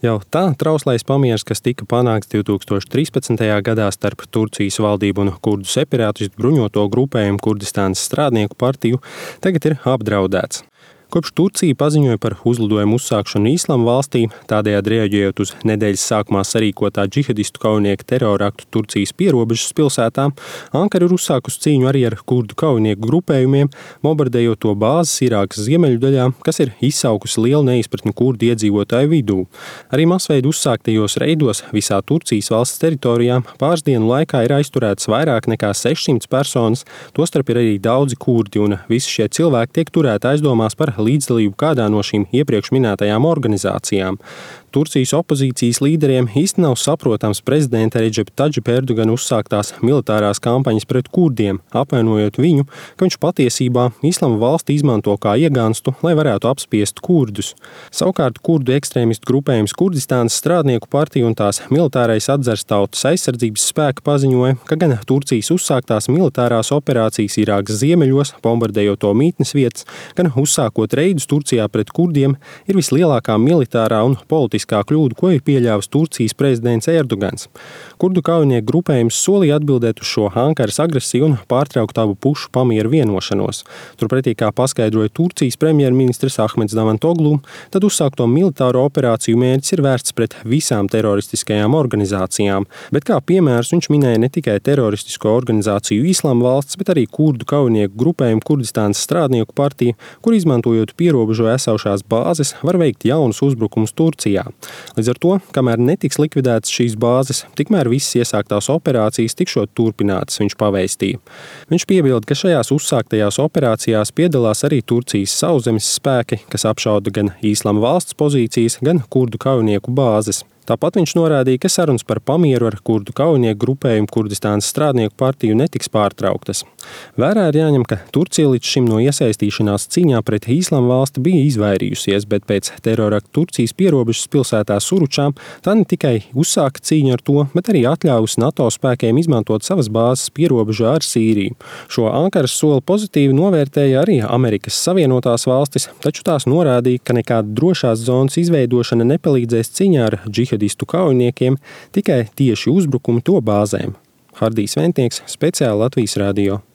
Jau tā trauslais pamieris, kas tika panākts 2013. gadā starp Turcijas valdību un kurdu separātistu bruņoto grupējumu Kurdistānas strādnieku partiju, tagad ir apdraudēts. Kopš Turcija paziņoja par uzlidojumu uzsākšanu Islama valstī, tādējādi reaģējot uz nedēļas sākumā sarīkotā džihadistu kaujinieku teroraktu Turcijas pierobežas pilsētā, Ankara ir uzsākusi cīņu arī ar kurdu kaujinieku grupējumiem, bombardējot to bāzes Irākas ziemeļu daļā, kas ir izsaukusi lielu neizpratni kurdu iedzīvotāju vidū. Arī masveidu uzsāktajos reidos visā Turcijas valsts teritorijā pāris dienu laikā ir aizturētas vairāk nekā 600 personas, tostarp ir arī daudzi kurdi, un visi šie cilvēki tiek turēti aizdomās par līdzdalību kādā no šīm iepriekš minētajām organizācijām. Turcijas opozīcijas līderiem īsti nav saprotams prezidenta Redžepa Tadžipa Erdogana uzsāktās militārās kampaņas pret kurdiem, apvainojot viņu, ka viņš patiesībā Islama valsti izmanto kā iegānstu, lai varētu apspiest kurdus. Savukārt kurdu ekstrēmistu grupējums Kurdistānas strādnieku partija un tās militārais atzars tautas aizsardzības spēki paziņoja, ka gan Turcijas uzsāktās militārās operācijas Irākas ziemeļos, bombardējot to mītnes vietas, gan uzsākot reidus Turcijā pret kurdiem, ir vislielākā militārā un politiskā kļūda, ko ir pieļāvis Turcijas prezidents Erdogans. Kurdu kaujinieku grupējums solīja atbildēt uz šo Ankaras agresiju un pārtraukt abu pušu pamieru vienošanos. Turpretī, kā paskaidroja Turcijas premjerministrs Ahmeds Davantoglu, tad uzsākto militāro operāciju mērķis ir vērsts pret visām teroristiskajām organizācijām, bet kā piemērs viņš minēja ne tikai teroristisko organizāciju Islama valsts, bet arī kurdu kaujinieku grupējumu Kurdistānas strādnieku partiju, kur izmantojot pierobežo esošās bāzes, var veikt jaunus uzbrukumus Turcijā. Līdz ar to, kamēr netiks likvidētas šīs bāzes, tikmēr visas iesāktās operācijas tikšot turpinātas, viņš pavēstīja. Viņš piebilda, ka šajās uzsāktajās operācijās piedalās arī Turcijas sauszemes spēki, kas apšauda gan Islama valsts pozīcijas, gan kurdu kaujinieku bāzes. Tāpat viņš norādīja, ka sarunas par pamieru ar kurdu kaujinieku grupējumu Kurdistānas strādnieku partiju netiks pārtrauktas. Vērā ir jāņem, ka Turcija līdz šim no iesaistīšanās cīņā pret Islama valsti bija izvairījusies, bet pēc terorakta Turcijas pierobežas pilsētā Suručā tā ne tikai uzsāka cīņu ar to, bet arī atļāvusi NATO spēkiem izmantot savas bāzes pierobežā ar Sīriju. Šo Ankaras soli pozitīvi novērtēja arī Amerikas Savienotās valstis, taču tās norādīja, ka nekāda drošās zonas izveidošana nepalīdzēs cīņā ar džihadistu kaujiniekiem, tikai tieši uzbrukumi to bāzēm. Hardijs Ventnieks, speciāli Latvijas radio.